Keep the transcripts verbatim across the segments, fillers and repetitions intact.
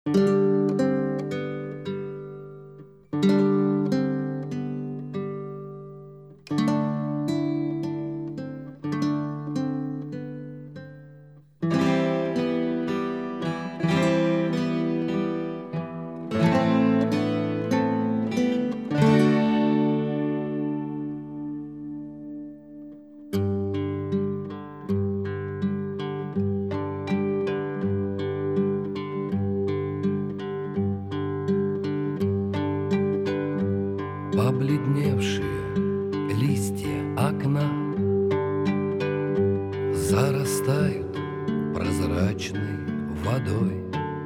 Побледневшие листья окна зарастают прозрачной водой.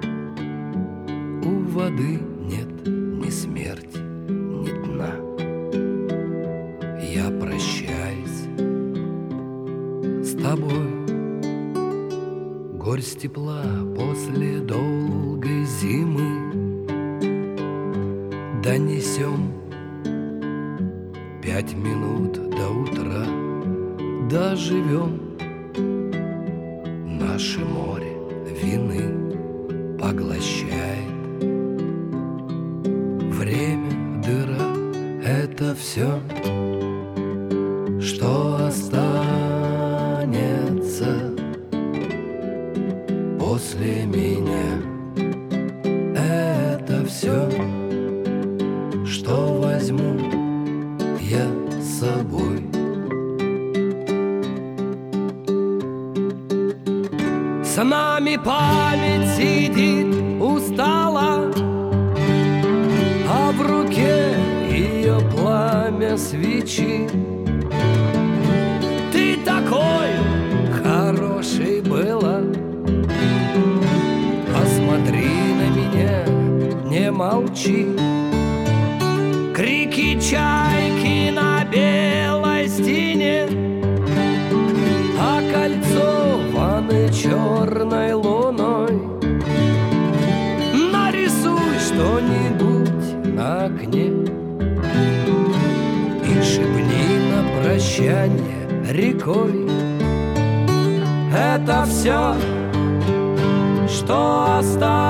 У воды нет ни смерти, ни дна. Я прощаюсь с тобой. Горсть тепла после долгой зимы донесем. Пять минут до утра доживем. Наше море вины поглощает. Время, дыра — это все, что останется после меня. Это все, что возьму я с собой. С нами память сидит устала, а в руке ее пламя свечи. Ты такой хороший была, посмотри на меня, не молчи. Крики чайки на белой стене, а кольцо ваны черной луной. Нарисуй что-нибудь на окне и шепни на прощанье рекой. Это все, что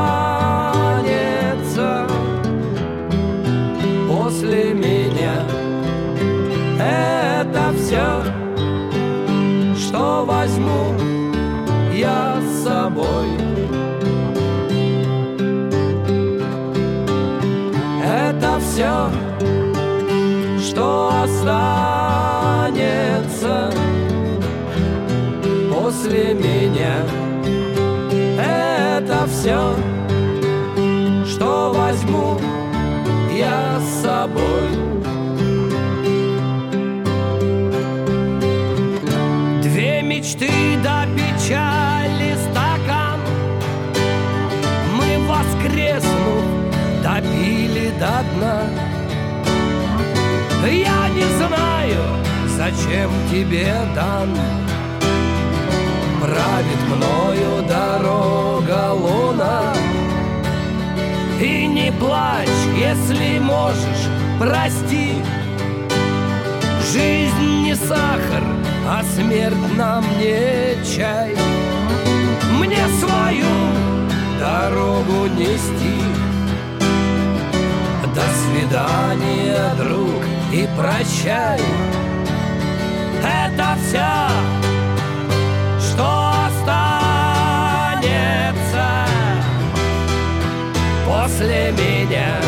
останется после меня. Это все, что возьму я с собой. Это все, что останется после меня. Это все, что возьму я с собой. Две мечты до печали стакан мы, воскреснув, допили до дна. Я не знаю, зачем тебе дан. Правит мною дорога луна. И не плачь, если можешь, прости. Жизнь не сахар, а смерть нам не чай. Мне свою дорогу нести. До свидания, друг, и прощай. Это все, что останется после меня.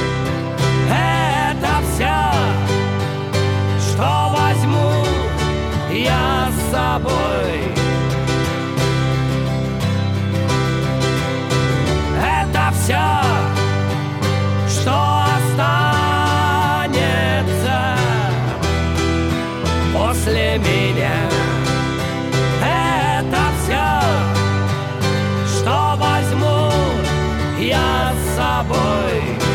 Это все, что возьму я с собой. Это все, что останется после меня. Это все, что возьму я с собой.